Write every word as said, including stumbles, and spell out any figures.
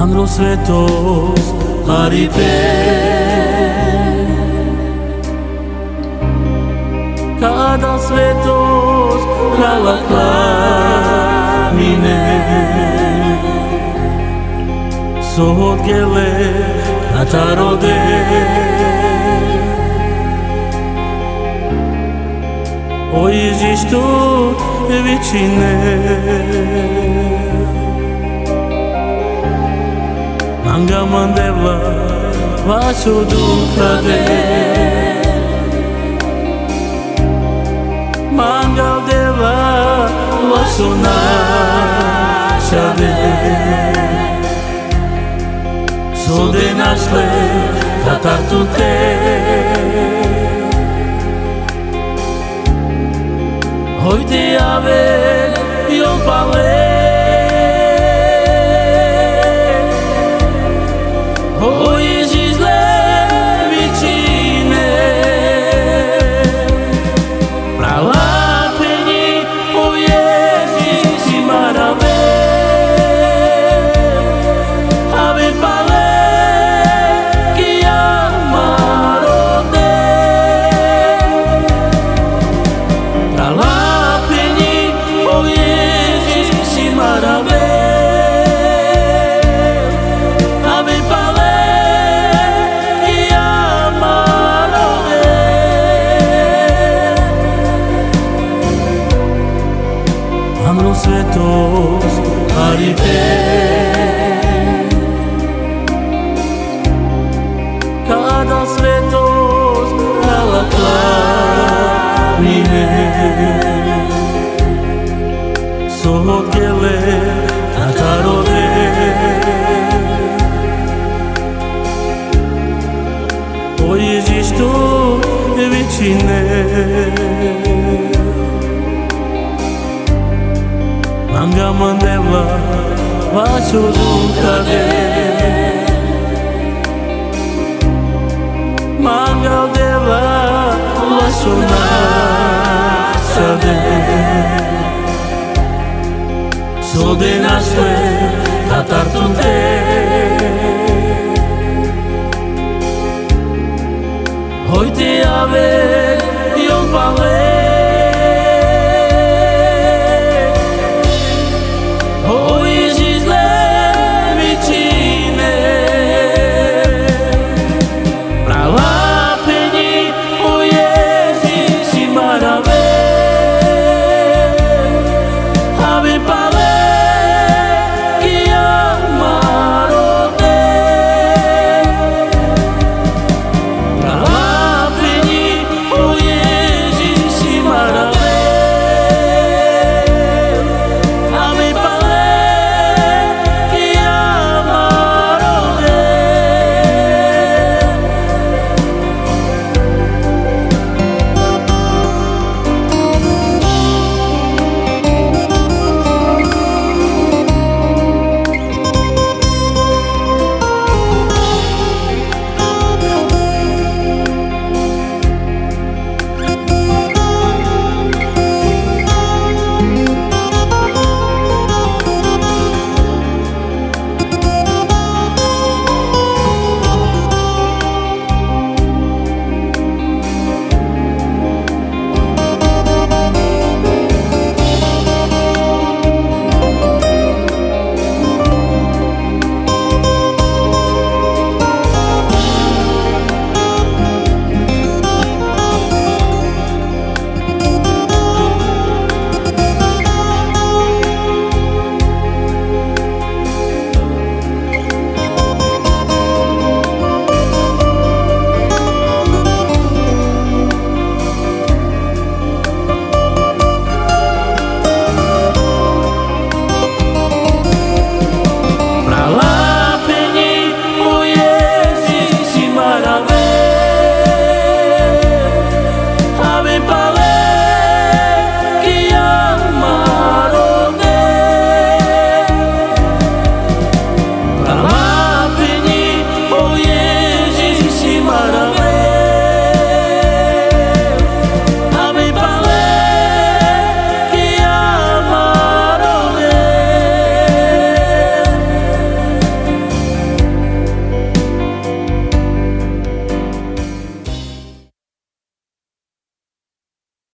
Angelo svetos aripe Kada svetos ralaklamine Sot gele katarode O Iisus vicine Manga mandevla vaso dukrade Manga deva vaso našade Sode našle tatartute Hojte jave jol pale O Iisus le vicine Pravapeni o Iisus marave Ave pale ki amarode Pravapeni o Iisus marave Ave pale Angelo svetos aripe Kada svetos ralaklamine Sot gele tatarode O Iisus vicine Manga mandevla vaso dukrade Manga deva vaso našade Sode našle